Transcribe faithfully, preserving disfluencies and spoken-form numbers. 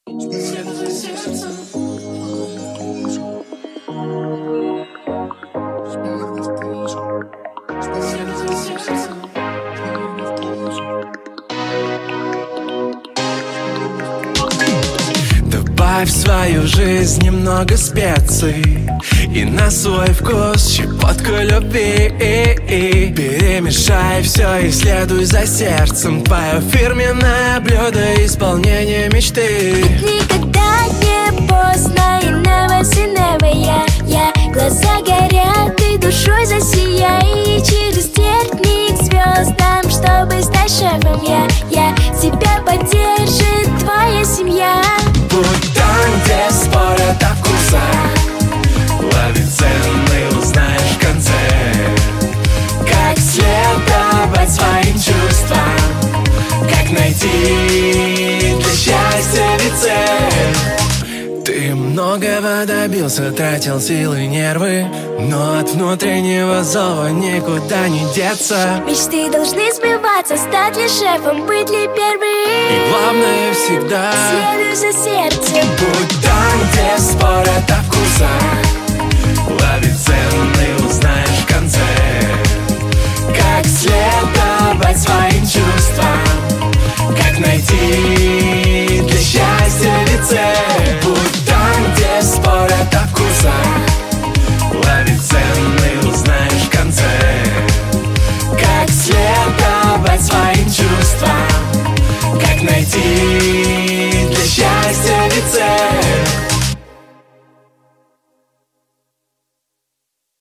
Добавь в свою жизнь немного специй и на свой вкус щепотку любви. Перемешай все и следуй за сердцем. Твое фирменное блюдо исполнения мечты. Никогда не поздно, и never say never, я, я. Глаза горят, и душой засияй. И через терник звездам, чтобы стать шефом, я, я. Тебя поддержит твоя семья. Будь там, где спорят о вкусах, лови цены, узнаешь в конце, как следовать своим чувствам, как найти для счастья рецепт. Ты многого добился, тратил силы и нервы, но от внутреннего зова никуда не деться. Мечты должны сбываться, стать ли шефом, быть ли первым. И главное всегда следуй за сердцем. Будь там, где спорят о вкусах,